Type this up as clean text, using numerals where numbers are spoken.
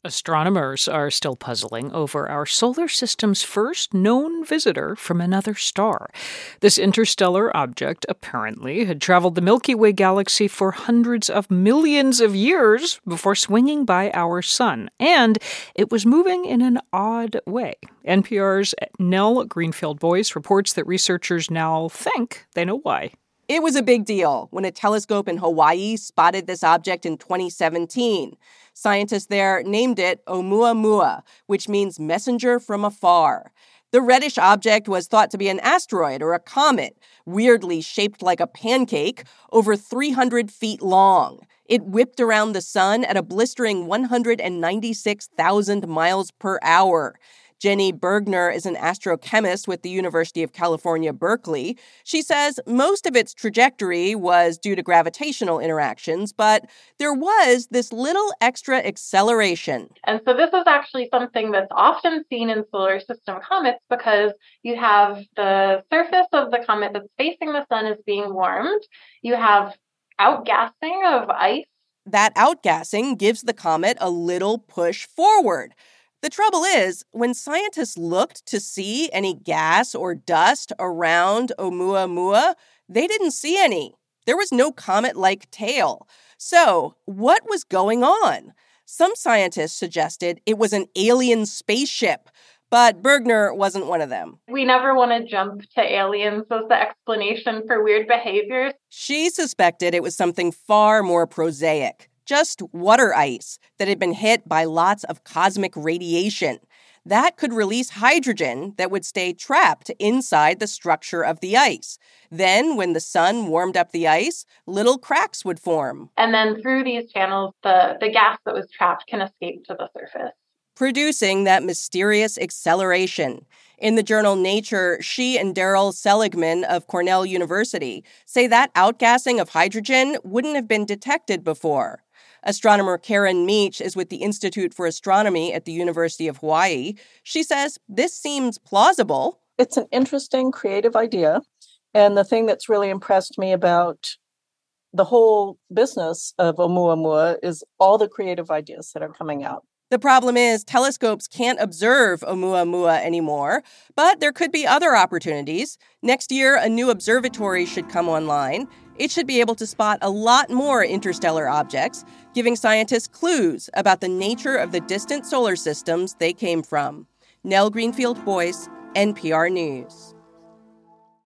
Astronomers are still puzzling over our solar system's first known visitor from another star. This interstellar object apparently had traveled the Milky Way galaxy for hundreds of millions of years before swinging by our sun, and it was moving in an odd way. NPR's Nell Greenfield-Boyce reports that researchers now think they know why. It was a big deal when a telescope in Hawaii spotted this object in 2017. Scientists there named it Oumuamua, which means messenger from afar. The reddish object was thought to be an asteroid or a comet, weirdly shaped like a pancake, over 300 feet long. It whipped around the sun at a blistering 196,000 miles per hour. Jenny Bergner is an astrochemist with the University of California, Berkeley. She says most of its trajectory was due to gravitational interactions, but there was this little extra acceleration. And so this is actually something that's often seen in solar system comets because you have the surface of the comet that's facing the sun is being warmed. You have outgassing of ice. That outgassing gives the comet a little push forward. The trouble is, when scientists looked to see any gas or dust around Oumuamua, they didn't see any. There was no comet-like tail. So, what was going on? Some scientists suggested it was an alien spaceship, but Bergner wasn't one of them. We never want to jump to aliens as the explanation for weird behaviors. She suspected it was something far more prosaic. Just water ice that had been hit by lots of cosmic radiation. That could release hydrogen that would stay trapped inside the structure of the ice. Then, when the sun warmed up the ice, little cracks would form. And then through these channels, the gas that was trapped can escape to the surface, producing that mysterious acceleration. In the journal Nature, she and Daryl Seligman of Cornell University say that outgassing of hydrogen wouldn't have been detected before. Astronomer Karen Meech is with the Institute for Astronomy at the University of Hawaii. She says this seems plausible. It's an interesting, creative idea. And the thing that's really impressed me about the whole business of Oumuamua is all the creative ideas that are coming out. The problem is telescopes can't observe Oumuamua anymore, but there could be other opportunities. Next year, a new observatory should come online. It should be able to spot a lot more interstellar objects, giving scientists clues about the nature of the distant solar systems they came from. Nell Greenfield-Boyce, NPR News.